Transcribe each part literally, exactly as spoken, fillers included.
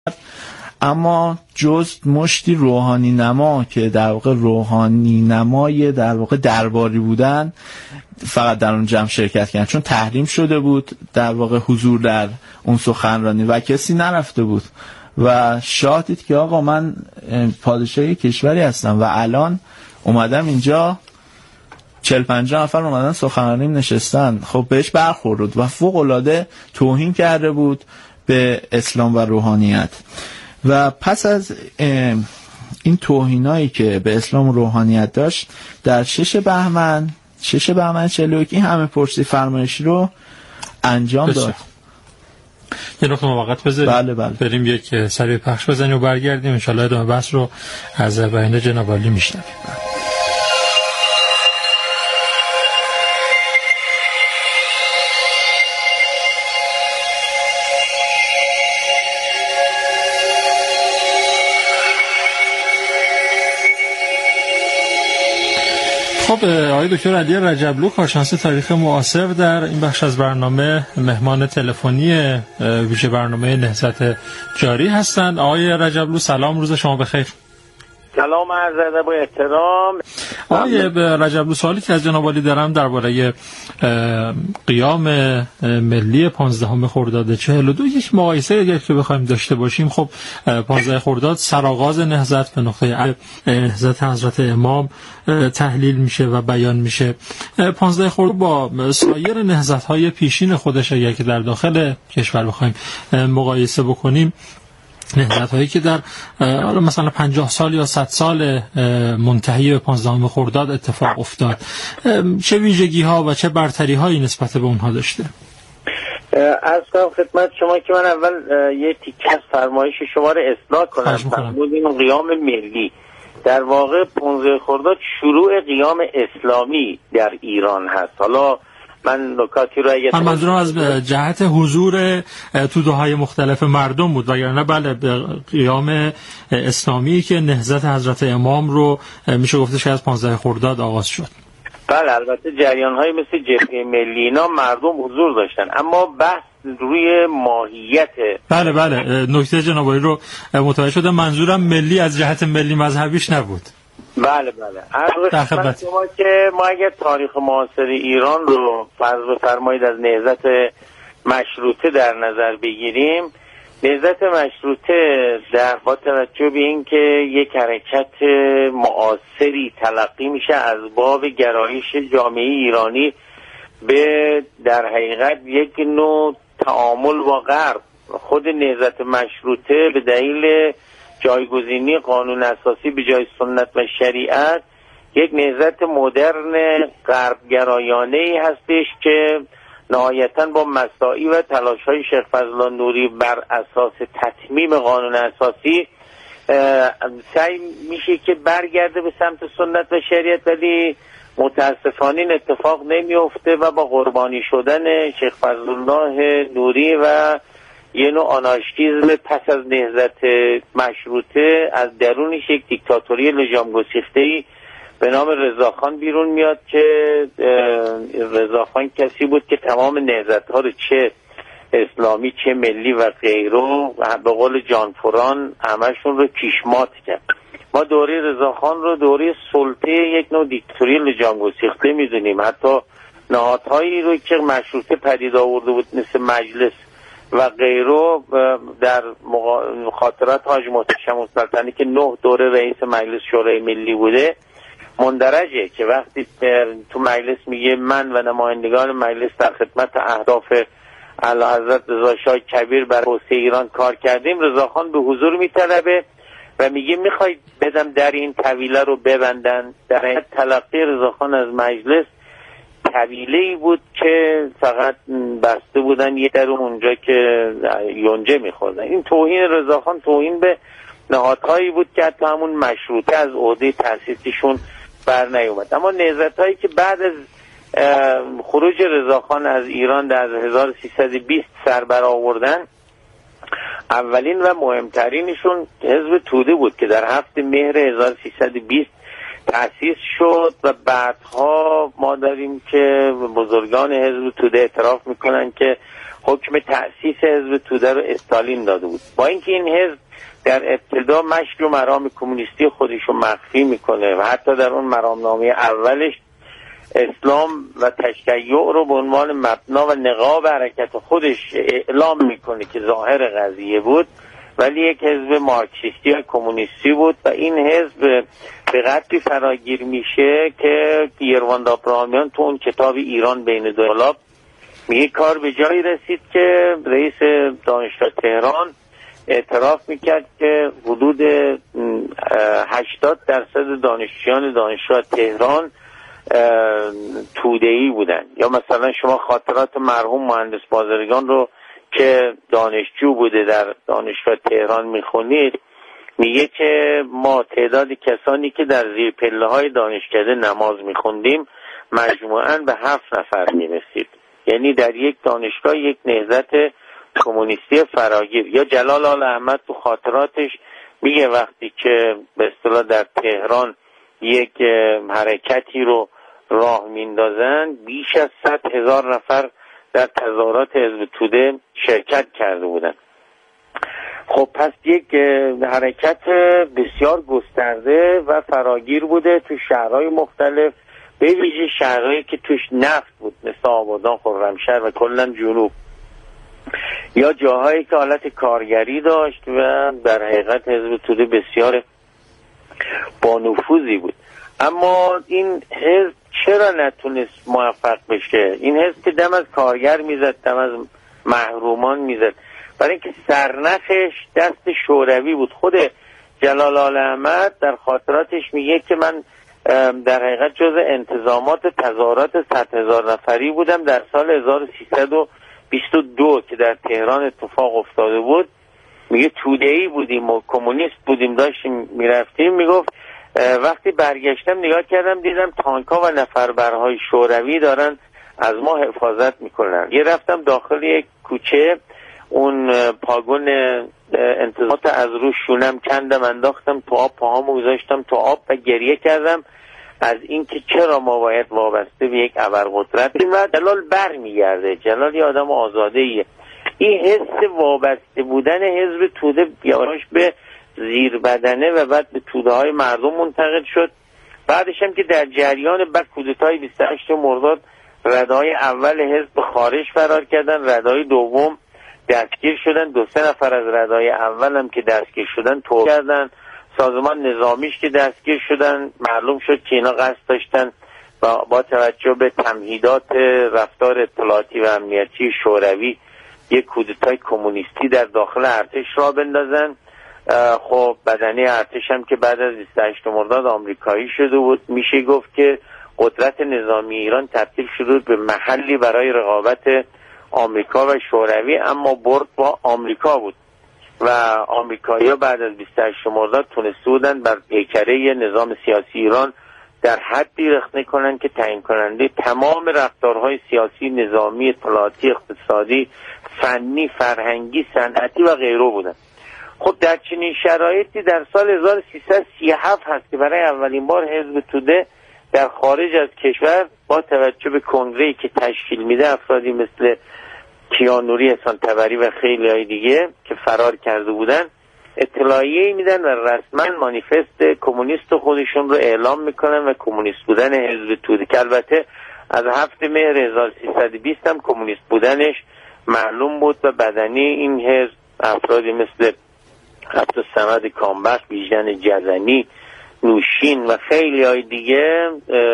اما جز مشتی روحانی نما که در واقع روحانی نمای در واقع درباری بودن فقط در اون جمع شرکت کردن، چون تحریم شده بود در واقع حضور در اون سخنرانی و کسی نرفته بود و شاه دید که آقا من پادشاه کشوری هستم و الان اومدم اینجا چهل پنجاه نفر اومدن سخنرانی نشستن، خب بهش برخورد و فوق العاده توهین کرده بود به اسلام و روحانیت. و پس از این توهینایی که به اسلام و روحانیت داشت، در شش بهمن شش بهمن چهل و یک این همه پرسی فرمایشی رو انجام بسید. داد. یه نقطه موقت بذاریم. بله بله. بریم یک سری پخش بزنیم و برگردیم، انشالله ادامه بحث رو از بیانیه جناب عالی میشنویم. خب آقای دکتر علی رجبلو، کارشناس تاریخ معاصر، در این بخش از برنامه مهمان تلفنی ویژه برنامه نهضت جاری هستند. آقای رجبلو سلام، روز شما بخیر. سلام عرض ادب و احترام. آقای رجبلو، سوالی که از جناب عالی دارم درباره قیام ملی پانزدهم خرداد چهل و دو، یک مقایسه اگر که بخوایم داشته باشیم، خب پانزده خرداد سرآغاز نهضت به نقطه نهضت حضرت امام تحلیل میشه و بیان میشه. پانزده خرداد با سایر نهضت‌های پیشین خودش اگر که در داخل کشور بخوایم مقایسه بکنیم، نهضت‌هایی که در مثلا پنجاه سال یا صد سال منتهی به پانزدهم خرداد اتفاق افتاد، چه ویژگی‌ها و چه برتری‌هایی نسبت به اونها داشته؟ عرض کنم خدمت شما که من اول یه تیکه از فرمایش شما رو اصلاح کنم. فرمودین قیام ملی. در واقع پانزده خرداد شروع قیام اسلامی در ایران هست. حالا من نکاتی رو اگه من منظورم از جهت حضور توده‌های مختلف مردم بود، وگرنه بله قیام اسلامی که نهضت حضرت امام رو میشه گفتش از پانزده خرداد آغاز شد. بله البته جریان‌های مثل جبهه ملی اینا مردم حضور داشتن، اما بحث روی ماهیت. بله بله نکته جناب عالی رو متوجه شدم، منظورم ملی از جهت ملی مذهبیش نبود. بله بله عرض خدمت شما که ما اگر تاریخ معاصر ایران رو فرض بفرمایید از نهضت مشروطه در نظر بگیریم، نهضت مشروطه در با توجه به این که یک حرکت معاصری تلقی میشه از باب گرایش جامعه ایرانی به در حقیقت یک نوع تعامل با غرب، خود نهضت مشروطه به دلیل جایگزینی قانون اساسی به جای سنت و شریعت یک نهضت مدرن غربگرایانه‌ای هستش که نهایتاً با مساعی و تلاش‌های شیخ فضل نوری بر اساس تتمیم قانون اساسی سعی میشه که برگرده به سمت سنت و شریعت، ولی متاسفانه این اتفاق نمیفته و با قربانی شدن شیخ فضل الله نوری و یه نوع آنارشیسم پس از نهضت مشروطه از درونش یک دیکتاتوری لجام گسیخته‌ای به نام رضاخان بیرون میاد که رضاخان کسی بود که تمام نهضت‌ها رو چه اسلامی چه ملی و غیره به قول جان فران همشون رو پیشمات کرد. ما دوره رضاخان رو دوره سلطه یک نوع دیکتاتوری لجام گسیخته میدونیم. حتی نهادهایی رو که مشروطه پدید آورده بود مثل مجلس و غیره در خاطرات حاج محتشم السلطنه که نه دوره رئیس مجلس شورای ملی بوده مندرجه که وقتی تو مجلس میگه من و نمایندگان مجلس در خدمت اهداف اعلیحضرت رضا شاه کبیر بر توسعه ایران کار کردیم، رضاخان به حضور میطلبه و میگه میخواید بدم در این طویله رو ببندن. در این تلقی رضاخان از مجلس طویله‌ای بود که فقط بسته بودن یه در اونجا که یونجه میخوردن. این توهین رضاخان توهین به نهادهایی بود که حتی همون مشروطه از عهده تأسیسشون بر نیومد. اما نهضت‌هایی که بعد از خروج رضاخان از ایران در هزار و سیصد و بیست سر برآوردن، اولین و مهمترینشون حزب توده بود که در هفت مهر هزار و سیصد و بیست تأسیس شد و بعدها ما داریم که بزرگان حزب توده اعتراف میکنن که حکم تأسیس حزب توده رو استالین داده بود. با اینکه این حزب در ابتدا مشک و مرام کمونیستی خودش رو مخفی میکنه و حتی در اون مرامنامه اولش اسلام و تشیع رو به عنوان مبنا و نقاب حرکت خودش اعلام میکنه که ظاهر قضیه بود، ولی یک حزب مارکسیستی و کمونیستی بود و این حزب به قدری فراگیر میشه که یروان دابرامیان تو اون کتاب ایران بین دو انقلاب میگه کار به جایی رسید که رئیس دانشگاه تهران اعتراف میکرد که حدود هشتاد درصد دانشجویان دانشگاه تهران توده‌ای بودن. یا مثلا شما خاطرات مرحوم مهندس بازرگان رو که دانشجو بوده در دانشگاه تهران میخونید، میگه که ما تعداد کسانی که در زیر پله های دانشکده نماز میخوندیم مجموعاً به هفت نفر میرسید. یعنی در یک دانشگاه یک نهضت کمونیستی فراگیر. یا جلال آل احمد تو خاطراتش میگه وقتی که به اصطلاح در تهران یک حرکتی رو راه میندازن بیش از صد هزار نفر در تظاهرات حزب توده شرکت کرده بودن. خب پس یک حرکت بسیار گسترده و فراگیر بوده تو شهرهای مختلف، به ویژه شهرهایی که توش نفت بود مثل آبادان، خرمشهر و کلا جنوب، یا جاهایی که حالت کارگری داشت و در حقیقت حزب توده بسیار با نفوذی بود. اما این حزب چرا نتونست موفق بشه؟ این حزب که دم از کارگر میزد، دم از محرومان میزد، برای اینکه سرنخش دست شوروی بود. خود جلال آل احمد در خاطراتش میگه که من در حقیقت جز انتظامات تظاهرات صد هزار نفری بودم در سال هزار و سیصد و بیست و دو که در تهران اتفاق افتاده بود. میگه توده‌ای بودیم و کمونیست بودیم، داشتیم میرفتیم. میگفت وقتی برگشتم نگاه کردم دیدم تانک‌ها و نفربرهای شوروی دارن از ما حفاظت میکنن. یه رفتم داخل یک کوچه، اون پاگون انتظامات از روش شونم کندم، انداختم تو آب، پاهامو گذاشتم تو آب و گریه کردم از اینکه چرا ما باید وابسته به یک ابرقدرت بشیم. و جلال بر میگرده، جلال یه آدم آزاده ایه. این حس وابسته بودن حزب توده یواش به زیر بدنه و بعد به توده های مردم منتقل شد. بعدش هم که در جریان بعد کودتای بیست و هشت مرداد ردای اول حزب خارج فرار کردن، ردای دوم دستگیر شدن، دو سه نفر از ردای اول هم که دستگیر شدن توبه کردن. سازمان نظامیش که دستگیر شدن معلوم شد که اینا قصد داشتن با, با توجه به تمهیدات رفتار اطلاعاتی و امنیتی شوروی یک کودتای کمونیستی در داخل ارتش را بندازن. خب بدنه ارتش هم که بعد از بیست و هشت مرداد آمریکایی شده بود، میشه گفت که قدرت نظامی ایران تبدیل شده به محلی برای رقابت آمریکا و شوروی، اما برد با آمریکا بود و آمریکایی‌ها بعد از بیست و هشت مرداد تونسته بودن بر پیکره نظام سیاسی ایران در حدی رخنه کنن که تعیین کننده تمام رفتارهای سیاسی، نظامی، اطلاعاتی، اقتصادی، فنی، فرهنگی، صنعتی و غیره بودن. خب در چنین شرایطی در سال هزار و سیصد و سی و هفت هست که برای اولین بار حزب توده در خارج از کشور با توجه به کنگره‌ای که تشکیل میده افرادی مثل کیانوری، احسان طبری و خیلی های دیگه که فرار کرده بودن اطلاعیه‌ای میدن و رسما مانیفست کمونیست خودشون رو اعلام میکنن و کمونیست بودن حزب توده که البته از هفت مهر هزار و سیصد و بیست هم کمونیست بودنش معلوم بود و بدنی این حزب افرادی مثل عبدالصمد کامبخت، بیژن جزنی، نوشین و خیلی های دیگه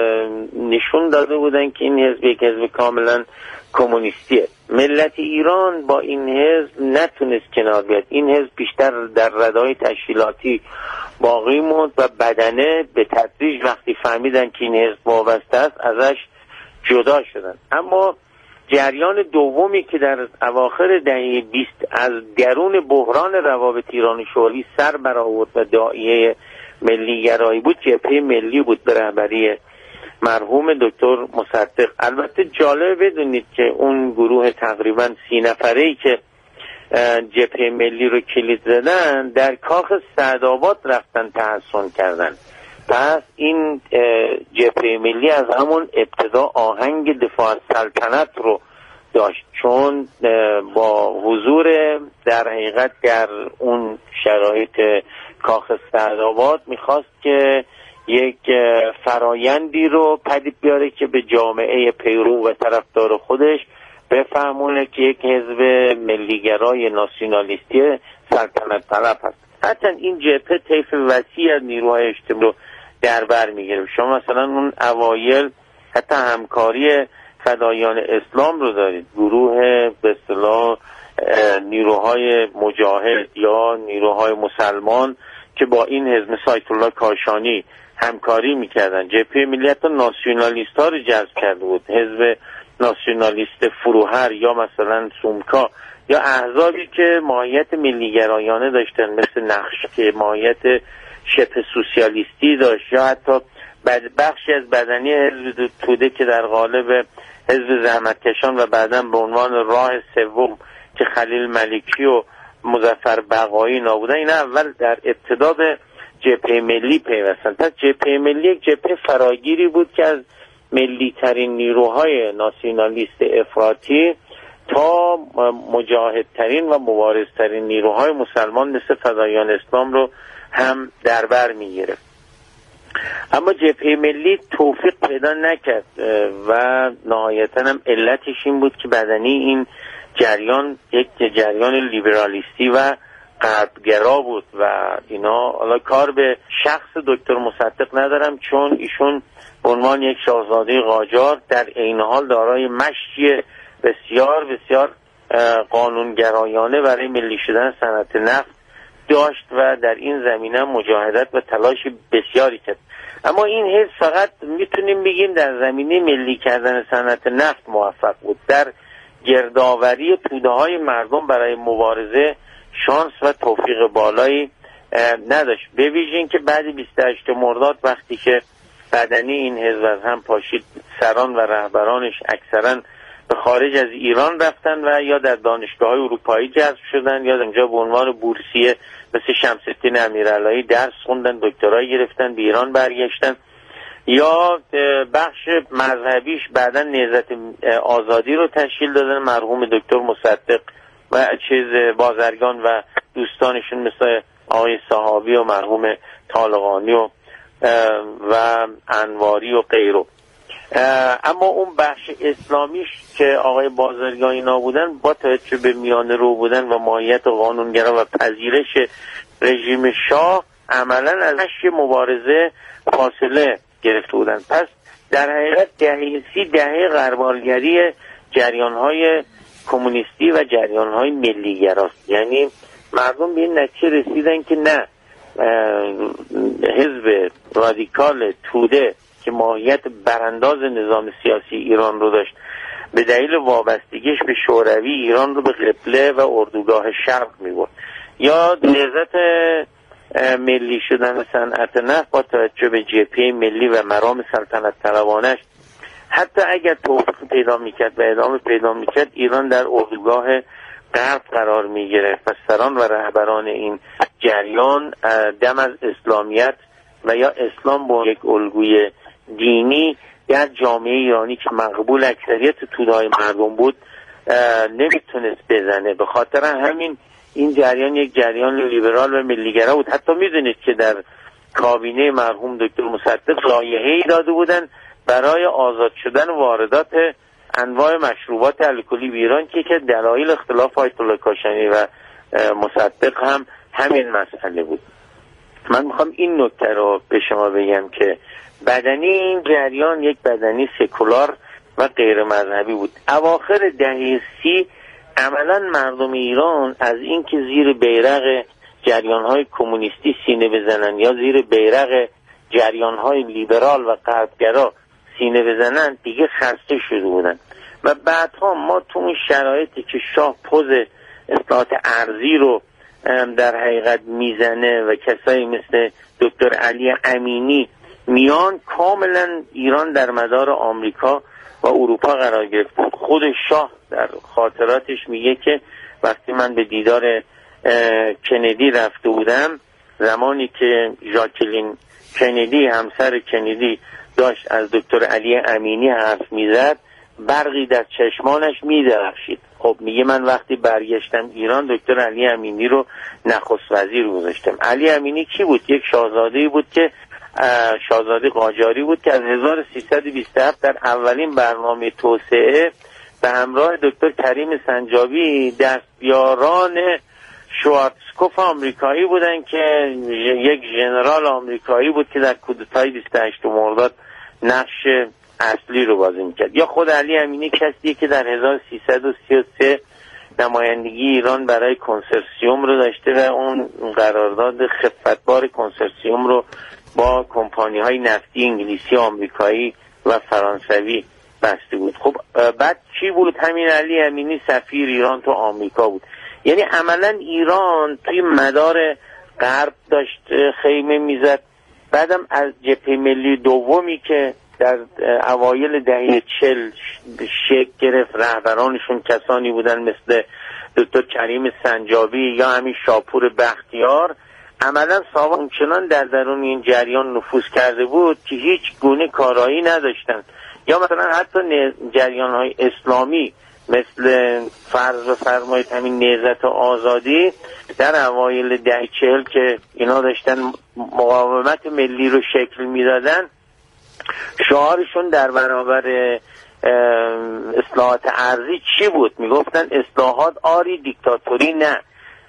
نشون داده بودن که این حزب یک حزب کاملا کمونیستیه. ملت ایران با این حزب نتونست کنار بیاد. این حزب بیشتر در ردای تشکیلاتی باقی موند و بدنه به تدریج وقتی فهمیدن که این حزب وابسته است ازش جدا شدن. اما جریان دومی که در اواخر دهه بیست از درون بحران روابط ایران و شوروی سر برآورد و داعیه ملی گرایی بود، جبهه ملی بود به رهبری مرحوم دکتر مصدق. البته جالب بدونید که اون گروه تقریبا سی نفره‌ای که جبهه ملی رو کلید زدن در کاخ سعدآباد رفتن تحصن کردن. پس این جبهه ملی از همون ابتدا آهنگ دفاع از سلطنت رو داشت، چون با حضور در حقیقت در اون شرایط کاخ سعدآباد میخواست که یک فرایندی رو پدید بیاره که به جامعه پیرو و طرفدار خودش بفهمونه که یک حزب ملیگرای ناسیونالیستی سلطنت طلب هست. حتی این جبهه طیف وسیع از نیروهای اجتماعی رو در بر میگیره. شما مثلا اون اوایل حتی همکاری فدایان اسلام رو دارید، گروه به اصطلاح نیروهای مجاهد یا نیروهای مسلمان که با این حزب آیت الله کاشانی همکاری میکردن. جبهه ملیت و ناسیونالیست ها رو جذب کرده بود، حزب ناسیونالیست فروهر یا مثلا سومکا یا احزابی که ماهیت ملیگرایانه داشتن مثل نقش که ماهیت شبه سوسیالیستی داشت، یا حتی بخشی از بدنی حزب توده که در قالب حزب زحمتکشان و بعداً به عنوان راه سوم که خلیل ملکی و مظفر بقایی نابودن، این اول در ابتدا به جبهه ملی پیوستن. پس جبهه ملی یک جبهه فراگیری بود که از ملی ترین نیروهای ناسیونالیست افراطی تا مجاهدترین و مبارزترین نیروهای مسلمان مثل فدایان اسلام رو هم در بر میگیره. اما جبهه ملی توفیق پیدا نکرد و نهایتاً هم علتش این بود که بدنی این جریان یک جریان لیبرالیستی و غربگرا بود و اینا. حالا کار به شخص دکتر مصدق ندارم، چون ایشون به عنوان یک شاهزاده قاجار در عین حال دارای مشی بسیار بسیار قانونگرایانه برای ملی شدن صنعت نفت داشت و در این زمینه مجاهدت و تلاش بسیاری کرد. اما این حزب فقط میتونیم بگیم در زمینه ملی کردن صنعت نفت موفق بود، در گردآوری توده های مردم برای مبارزه شانس و توفیق بالایی نداشت. به ویژه این که بعد بیست و هشتم مرداد وقتی که بدنی این حزب از هم پاشید، سران و رهبرانش اکثرا به خارج از ایران رفتن و یا در دانشگاه‌های اروپایی جذب شدن یا اونجا به عنوان بورسیه مثل شمس الدین امیرعلایی درس خوندن، دکترای گرفتن، به ایران برگشتن، یا بخش مذهبیش بعداً نهضت آزادی رو تشکیل دادن، مرحوم دکتر مصدق و چیز بازرگان و دوستانشون مثل آقای صحابی و مرحوم طالقانی و و انواری و غیره. اما اون بخش اسلامیش که آقای بازرگان اینا بودن، با توجه به میانه رو بودن و ماهیت قانونگرا و پذیرش رژیم شاه، عملا از هشت مبارزه فاصله گرفته بودن. پس در حقیقت دهه سی دهه غربالگری جریان‌های کمونیستی و جریان‌های ملی‌گراست. یعنی مردم به این نتیجه رسیدن که نه، حزب رادیکال توده که ماهیت برانداز نظام سیاسی ایران رو داشت، به دلیل وابستگیش به شوروی ایران رو به قبله و اردوگاه شرق می‌برد، یا نهضت ملی شدن صنعت نفت با توجه به جبهه ملی و مرام سلطنت طلبانش، حتی اگر توفیق پیدا میکرد و ادامه پیدا میکرد، ایران در اردوگاه غرب قرار میگرفت و سران و رهبران این جریان دم از اسلامیت و یا اسلام با یک الگوی دینی در جامعه ایرانی که مقبول اکثریت توده‌های مردم بود نمیتونست بزنه. به خاطر همین این جریان یک جریان لیبرال و ملیگرا بود. حتی میدونید که در کابینه مرحوم دکتر مصدق لایحه‌ای داده بودن برای آزاد شدن واردات انواع مشروبات الکلی به ایران که که دلایل اختلاف آیت الله کاشانی و مصدق هم همین مسئله بود. من میخوام این نکته رو به شما بگم که بدنی این جریان یک بدنی سکولار و غیر مذهبی بود. اواخر دهه سی عملا مردم ایران از این که زیر بیرق جریان‌های کمونیستی سینه بزنن یا زیر بیرق جریان‌های لیبرال و غربگرا سینه بزنن دیگه خسته شده بودن و بعدها ما تو اون شرایطی که شاه پوز اصلاحات ارضی رو در حقیقت میزنه و کسایی مثل دکتر علی امینی میان، کاملا ایران در مدار آمریکا و اروپا قرار گرفت. خود شاه در خاطراتش میگه که وقتی من به دیدار کندی رفته بودم، زمانی که ژاکلین کندی همسر کندی داشت از دکتر علی امینی حرف میزد، برقی در چشمانش می‌درخشید. خب میگه من وقتی برگشتم ایران دکتر علی امینی رو نخست وزیر گذاشتم. علی امینی کی بود؟ یک شاهزاده‌ای بود که شاهزاده قاجاری بود که از هزار و سیصد و بیست و هفت در اولین برنامه توسعه به همراه دکتر کریم سنجابی دستیاران شوارتزکوف آمریکایی بودن که یک ژنرال آمریکایی بود که در کودتای بیست و هشتم مرداد نقش اصلی رو بازی میکرد. یا خود علی امینی کسیه که در هزار و سیصد و سی و سه نمایندگی ایران برای کنسرسیوم رو داشته و اون قرارداد خفتبار کنسرسیوم رو با کمپانی های نفتی انگلیسی، آمریکایی و فرانسوی بسته بود. خب بعد چی بود؟ همین علی امینی سفیر ایران تو آمریکا بود. یعنی عملا ایران توی مدار غرب داشت خیمه میزد. بعدم از جبهه ملی دومی که در اوایل دهه چل شکل گرفت، رهبرانشون کسانی بودن مثل دکتر کریم سنجابی یا همین شاپور بختیار، عملا ساواک اونچنان در درون این جریان نفوذ کرده بود که هیچ گونه کارایی نداشتن. یا مثلا حتی جریان های اسلامی مثل فرض و فرمایید همین نهضت آزادی در اوایل دهه چهل که اینا داشتن مقاومت ملی رو شکل میدادن، شعارشون در برابر اصلاحات ارضی چی بود؟ میگفتن اصلاحات آری، دیکتاتوری نه.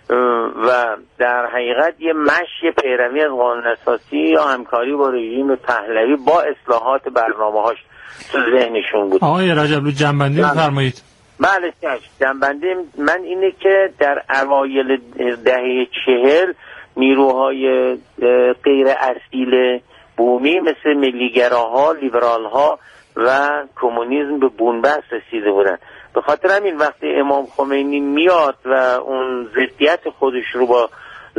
و در حقیقت یه مشی پیروی از قانون اساسی یا همکاری با رژیم پهلوی با اصلاحات برنامه‌هاش تو ذهنشون بود. آقای رجبلو جنبندی بفرمایید. بله جنبندی من اینه که در اوایل دهه چهل نیروهای غیر اصیل بومی مثل ملیگراها، لیبرالها و کمونیسم به بنبست رسیده بودن. به خاطر همین وقتی امام خمینی میاد و اون ضدیت خودش رو با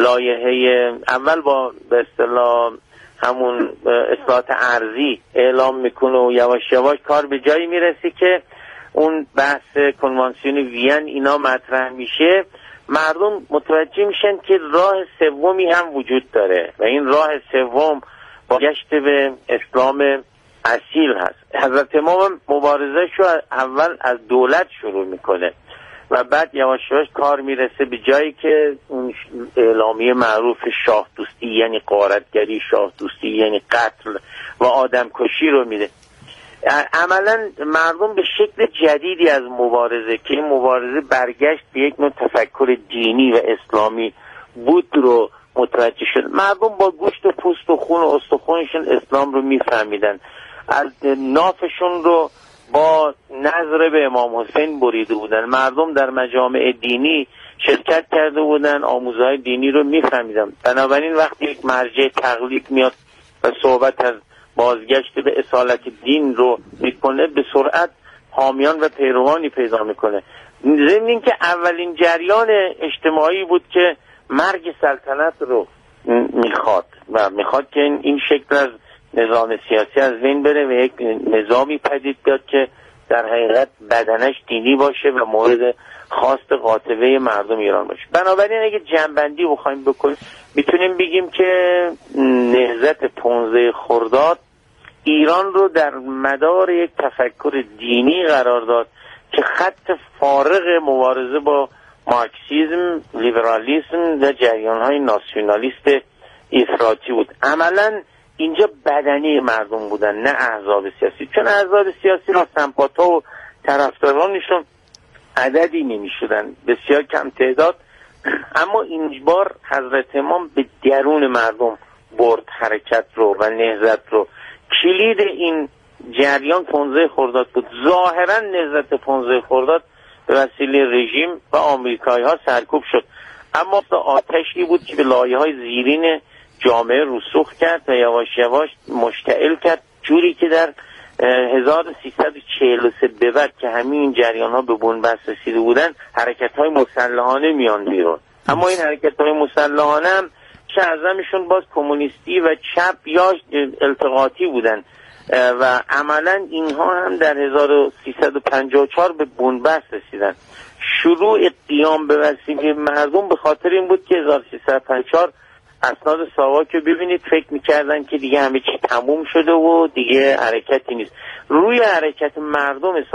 لایحه اول با به اصطلاح همون اصلاحات ارضی اعلام میکنه و یواش یواش کار به جایی میرسه که اون بحث کنوانسیون وین اینا مطرح میشه، مردم متوجه میشن که راه سومی هم وجود داره و این راه سوم بازگشت به اسلام اصیل هست. حضرت امام مبارزه شو اول از دولت شروع میکنه و بعد یواش یواش کار میرسه به جایی که اون اعلامیه معروف شاه دوستی یعنی غارتگری، شاه دوستی یعنی قتل و آدم کشی رو میده. عملا مردم به شکل جدیدی از مبارزه که این مبارزه برگشت به یک نوع تفکر دینی و اسلامی بود رو متوجه شد. مردم با گوشت و پوست و خون و استخونشون اسلام رو میفهمیدن، از نافشون رو با نظر به امام حسین بریده بودن. مردم در مجامع دینی شرکت کرده بودن، آموزهای دینی رو میفهمیدن. بنابراین وقتی یک مرجع تقلید میاد و صحبت از بازگشت به اصالت دین رو میکنه، به سرعت حامیان و پیروانی پیدا میکنه. ضمن این که اولین جریان اجتماعی بود که مرگ سلطنت رو میخواد و میخواد که این شکل از نظام سیاسی از بین بره و یک نظامی پدید بیاد که در حقیقت بدنش دینی باشه و مورد خواست قاطبه مردم ایران باشه. بنابراین اگه جنبندی بخوایم بکنیم میتونیم بگیم که نهضت پانزده خرداد ایران رو در مدار یک تفکر دینی قرار داد که خط فارغ مبارزه با مارکسیسم، لیبرالیسم و جریان‌های ناسیونالیست افراطی بود. عملاً اینجا بدنی مردم بودن نه احزاب سیاسی، چون احزاب سیاسی را سمپات‌ها و طرفدارانشون عددی نمی‌شدن، بسیار کم تعداد. اما این بار حضرت امام به درون مردم برد حرکت رو و نهضت رو. کلید این جریان پانزده خرداد بود. ظاهرا نهضت پانزده خرداد به وسیله رژیم و آمریکایی ها سرکوب شد، اما آتشی بود که به لایه های زیرین جامعه رسوخ کرد و یواش یواش مشتعل کرد، جوری که در هزار و سیصد و چهل و سه به بعد که همین جریان ها به بنبست رسیده بودن، حرکت های مسلحانه میان بیرون. اما این حرکت های مسلحانه هم چه اعظمشون باز کمونیستی و چپ یا التقاطی بودن و عملا اینها هم در هزار و سیصد و پنجاه و چهار به بنبست رسیدن. شروع قیام به وسیله مردم به خاطر این بود که هزار و سیصد و پنجاه و چهار اسناد ساواک رو ببینید فکر میکردن که دیگه همه چی تموم شده و دیگه حرکتی نیست. روی حرکت مردم حساب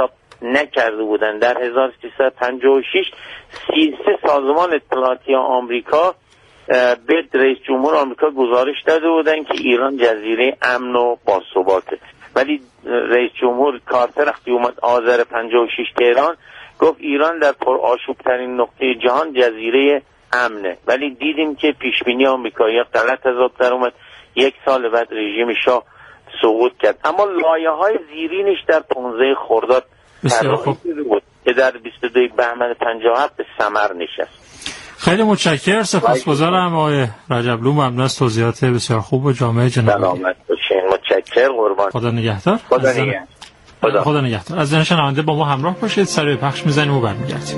نکرده بودن. در هزار و سیصد و پنجاه و شش سی و سه سازمان اطلاعاتی آمریکا به رئیس جمهور آمریکا گزارش داده بودن که ایران جزیره امن و باثباته، ولی رئیس جمهور کارتر وقتی اومد آذر پنجاه و شش تهران گفت ایران در پرآشوب ترین نقطه جهان جزیره امنه، ولی دیدیم که پیشبینی آمریکایی غلط از آب در اومد. یک سال بعد رژیم شاه سقوط کرد. اما لایه‌های زیرینش در پانزده خرداد بود که در بیست و دو بهمن پنجاه و هفت به ثمر نشست. خیلی متشکرم، سپاسگزارم آقای رجبلو، ممنون از توضیحات بسیار خوب و جامع جناب. سلامت باشین. متشکرم، قربان. خدا نگهدار. خدا نگهدار. خدا, خدا نگهدار. از زن شنونده با ما همراه باشید، سر پخش میزنیم و برمیگردیم.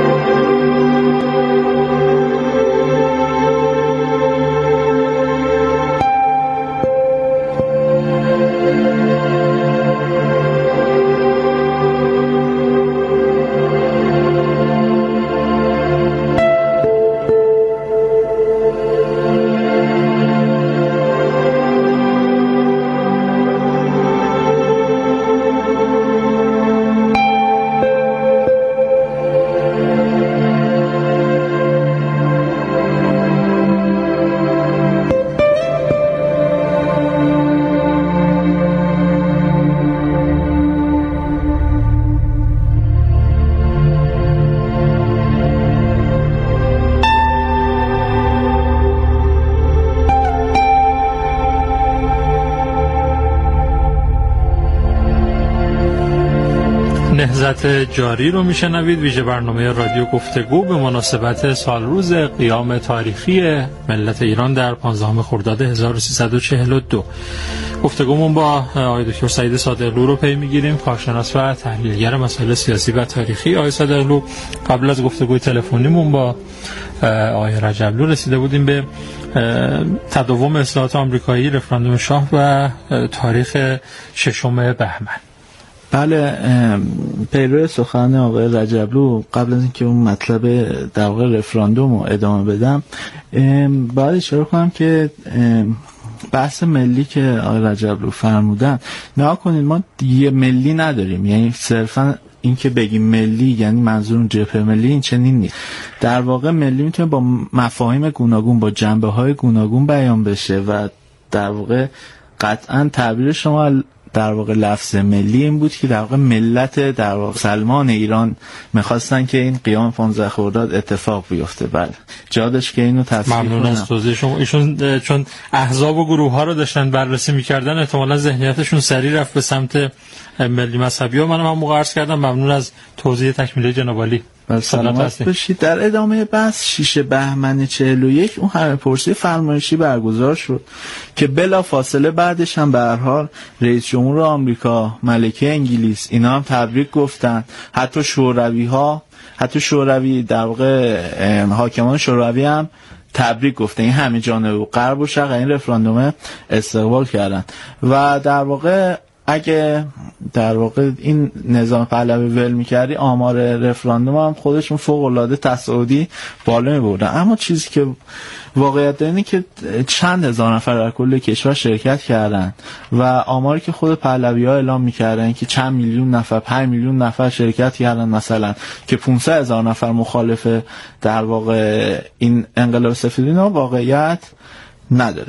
نهضت جاری رو میشنوید، ویژه برنامه رادیو گفتگو به مناسبت سال روز قیام تاریخی ملت ایران در پانزدهم خرداد هزار و سیصد و چهل و دو. گفتگومون با آقای دکتر سعید صادقلو رو پی میگیریم، کارشناس و تحلیلگر مسائل سیاسی و تاریخی. آقای صادقلو، قبل از گفتگوی تلفنیمون با آقای رجبلو رسیده بودیم به تداوم اصلاحات آمریکایی، رفراندوم شاه و تاریخ ششم بهمن. بله، پیرو سخن آقای رجبلو، قبل از اینکه اون مطلب در واقع رفراندوم رو ادامه بدم، باید اشاره کنم که بحث ملی که آقای رجبلو فرمودن، نگاه کنید ما یه ملی نداریم، یعنی صرفا این که بگیم ملی یعنی منظور جبهه ملی، این چنین نیست. در واقع ملی میتونه با مفاهیم گوناگون، با جنبه های گوناگون بیان بشه و در واقع قطعا تعبیر شما در واقع لفظ ملی این بود که در واقع ملت در واقع سلمان ایران میخواستن که این قیام پانزده خرداد اتفاق بیفته. بله، جادش که اینو تصحیح کنم. ممنون از توضیح شما. ایشون چون احزاب و گروه ها رو داشتن بررسی میکردن، احتمالاً ذهنیتشون سریع رفت به سمت ملی مذهبی ها. منم هم موقع عرض کردم. ممنون از توضیح تکمیلی جناب عالی. سلامت باشید. در ادامه بحث شش بهمن چهل و یک اون همه پرسی فرمایشی برگزار شد که بلا فاصله بعدش هم به هر حال رئیس جمهور آمریکا، ملکه انگلیس، اینا هم تبریک گفتن. حتی شوروی ها، حتی شوروی در واقع حاکمان شوروی هم تبریک گفتن. این همه جانب غرب و شرق این رفراندوم استقبال کردن و در واقع اگه در واقع این نظام پهلوی ول می‌کردی، آمار رفراندوم هم خودشون فوق‌العاده تصاعدی بالا می‌بردن. اما چیزی که واقعیت اینه که چند هزار نفر در کل کشور شرکت کردن و آماری که خود پهلوی‌ها اعلام می‌کردن که چند میلیون نفر، پنج میلیون نفر شرکت کردن، مثلا که پانصد هزار نفر مخالف در واقع این انقلاب سفیدینا، واقعیت نداره.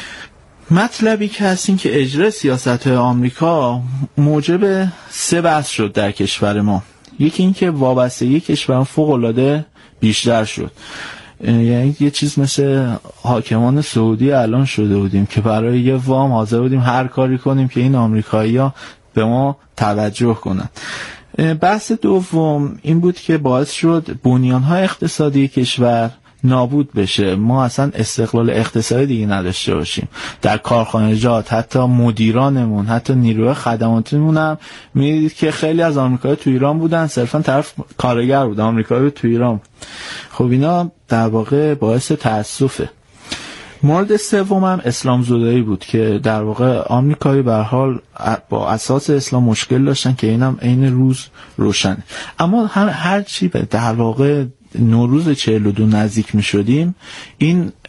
مطلبی که هست این که اجرای سیاست‌های آمریکا موجب سه بحث شد در کشور ما. یکی این که وابستگی کشور فوق‌العاده بیشتر شد، یعنی یه چیز مثل حاکمان سعودی الان شده بودیم که برای یه وام حاضر بودیم هر کاری کنیم که این آمریکایی‌ها به ما توجه کنن. بحث دوم این بود که باعث شد بنیان‌های اقتصادی کشور نابود بشه، ما اصلا استقلال اقتصادی دیگه نداشته باشیم. در کارخانجات، حتی مدیرانمون، حتی نیروی خدماتیمون هم می‌دید که خیلی از آمریکایی تو ایران بودن، صرفا طرف کارگر بود، آمریکایی تو ایران. خب اینا در واقع باعث تأسفه. مورد سوم هم اسلام زدایی بود که در واقع آمریکایی به هر حال با اساس اسلام مشکل داشتن که اینم عین روز روشنه. اما هر هر چی به در واقع نوروز چهل و دو نزدیک می شدیم، این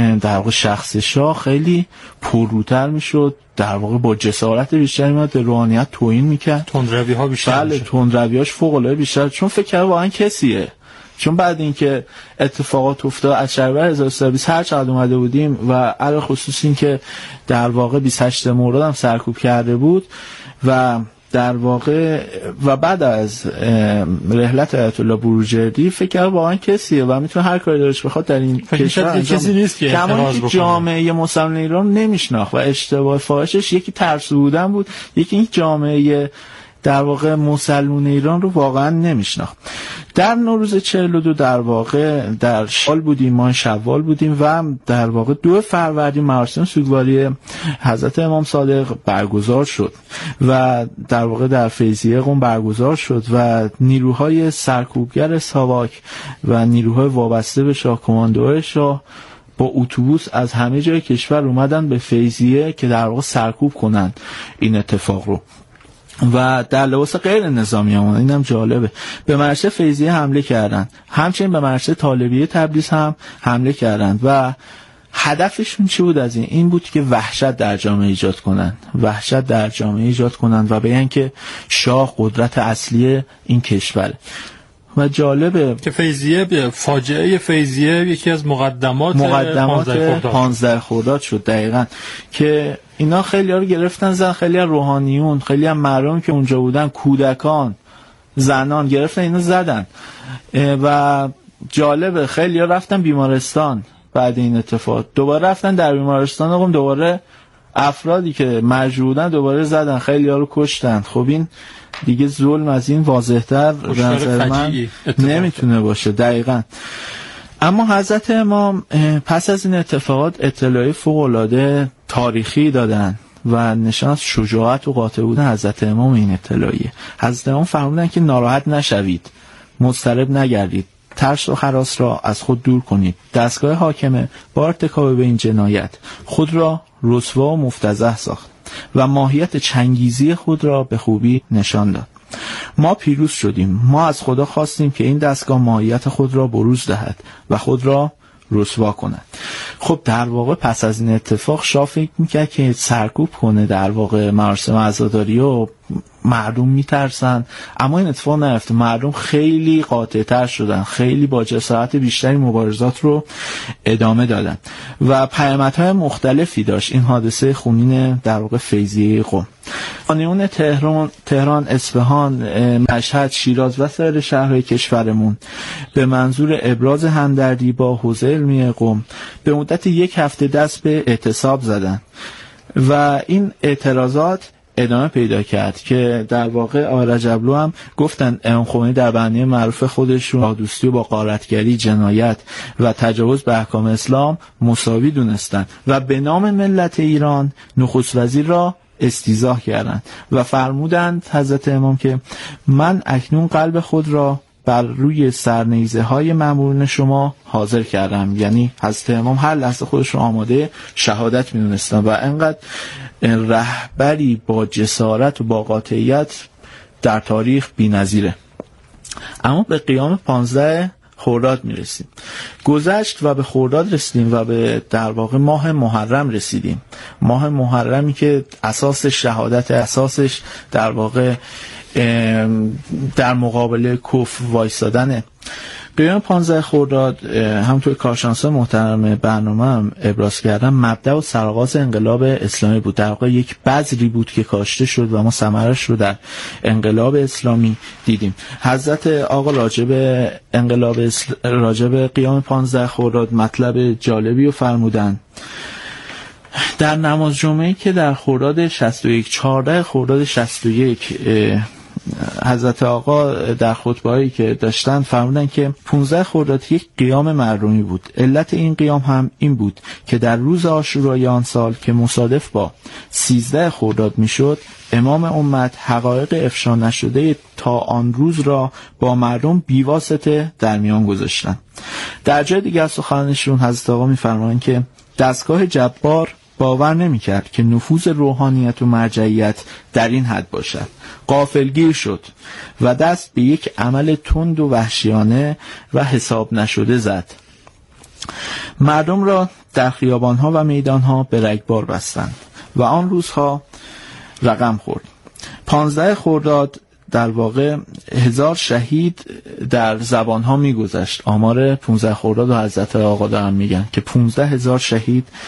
در واقع شخص شاه خیلی پرروتر میشد، در واقع با جسارت بیشتری میاد به روحانیت توهین میکرد، تندروی ها بیشتر بله تندرویاش فوق العاده بیشتر، چون فکر کرد واقعا کسیه. چون بعد اینکه اتفاقات افتاد از شهریور هزار و سیصد و بیست هر چقدر اومده بودیم و علاوه خصوص این که در واقع بیست و هشتم مرداد هم سرکوب کرده بود و در واقع و بعد از رحلت آیت الله بروجردی فکر کرد واقعا کسیه و میتونه هر کاری دارش بخواد در این کشور انجام کسی نیست که اعتراض بکنه. جامعه مسلمان ایران نمیشناخت و اشتباه فاحشش یکی ترسو بودن بود، یکی این جامعه در واقع مسلمان ایران رو واقعا نمیشناخت. در نوروز چهل و دو در واقع در شال بودیم، ماه شوال بودیم و در واقع دو فروردین مراسم سوگواری حضرت امام صادق برگزار شد و در واقع در فیضیه قم برگزار شد و نیروهای سرکوبگر ساواک و نیروهای وابسته به شاه، کماندوهای شاه با اتوبوس از همه جای کشور اومدن به فیضیه که در واقع سرکوب کنن این اتفاق رو و در لباس غیر نظامی هم، اینم جالبه، به مدرسه فیضیه حمله کردن، همچنین به مدرسه طالبیه تبریز هم حمله کردن و هدفشون چی بود از این؟ این بود که وحشت در جامعه ایجاد کنن، وحشت در جامعه ایجاد کنن و بگن که شاه قدرت اصلی این کشوره. و جالبه که فیضیه، فاجعه فیضیه یکی از مقدمات مقدمات پانزده خرداد شد دقیقاً، که اینا خیلی ها رو گرفتن زن، خیلی ها روحانیون، خیلی ها مردم که اونجا بودن، کودکان، زنان گرفتن اینا زدن و جالبه خیلی ها رفتن بیمارستان بعد این اتفاق، دوباره رفتن در بیمارستان آقام دوباره افرادی که مجروح بودن دوباره زدن، خیلی ها رو کشتن. خب این دیگه ظلم از این واضح‌تر به نظر من نمیتونه باشه. دقیقاً. اما حضرت امام پس از این اتفاقات اطلاعی فوق‌العاده تاریخی دادن و نشان از شجاعت و قاطع بودن حضرت امام این اطلاعیه. حضرت امام فرمودن که ناراحت نشوید، مضطرب نگردید، ترس و هراس را از خود دور کنید. دستگاه حاکمه با ارتکاب به این جنایت خود را رسوا و مفتضح ساخت و ماهیت چنگیزی خود را به خوبی نشان داد. ما پیروز شدیم. ما از خدا خواستیم که این دستگاه ماهیت خود را بروز دهد و خود را رسوا کند. خب در واقع پس از این اتفاق شاه فکر میکرد که سرکوب کنه در واقع مراسم عزاداری و مردم میترسن، اما این اتفاق نیفته. مردم خیلی قاطع‌تر شدن، خیلی با جسارت بیشتری مبارزات رو ادامه دادن و پیامدهای مختلفی داشت این حادثه خونین در واقع فیضیه قم. قانون تهران، تهران، اصفهان، مشهد، شیراز و سایر شهرهای کشورمون به منظور ابراز همدردی با حوزه علمی قم به مدت یک هفته دست به اعتصاب زدن و این اعتراضات ادامه پیدا کرد که در واقع آقای رجبلو هم گفتن امام خمینی در بیانیه معروف خودشون راه دوستی و با غارتگری، جنایت و تجاوز به احکام اسلام مساوی دونستن و به نام ملت ایران نخست وزیر را استیضاح کردند و فرمودند حضرت امام که من اکنون قلب خود را بر روی سرنیزه های مامورین شما حاضر کردم. یعنی حضرت امام هر لحظه خودش رو آماده شهادت می‌دونستن و انقدر رهبری با جسارت و با قاطعیت در تاریخ بی‌نظیره. اما به قیام پانزده خرداد میرسیم. گذشت و به خرداد رسیدیم و به در واقع ماه محرم رسیدیم. ماه محرمی که اساس شهادت، اساسش در واقع در مقابل کفر وایسادنه. قیام پانزده خرداد همونطور کارشناسان محترم برنامه هم ابراز کردن مبدأ و سرآغاز انقلاب اسلامی بود. در واقع یک بذری بود که کاشته شد و ما ثمرش رو در انقلاب اسلامی دیدیم. حضرت آقا راجب انقلاب اسل... راجب قیام پانزده خرداد مطلب جالبی رو فرمودن. در نماز جمعه که در خرداد شصت و یک، چهارده خرداد شصت و یک حضرت آقا در خطبه‌ای که داشتن فرمودن که پانزده خرداد یک قیام مردمی بود. علت این قیام هم این بود که در روز عاشورای آن سال که مصادف با سیزده خرداد میشد، امام امت حقایق افشا نشده تا آن روز را با مردم بیواسطه در میان گذاشتند. در جای دیگر سخنشون حضرت آقا میفرمایند که دستگاه جبار باور نمی کرد که نفوذ روحانیت و مرجعیت در این حد باشد. غافلگیر شد و دست به یک عمل تند و وحشیانه و حساب نشده زد. مردم را در خیابانها و میدانها به رگبار بستند و آن روزها رقم خورد. پانزده خرداد در واقع هزار شهید در زبانها میگذشت. آمار پانزده خرداد و حضرت آقا دارن میگن که پانزده هزار شهید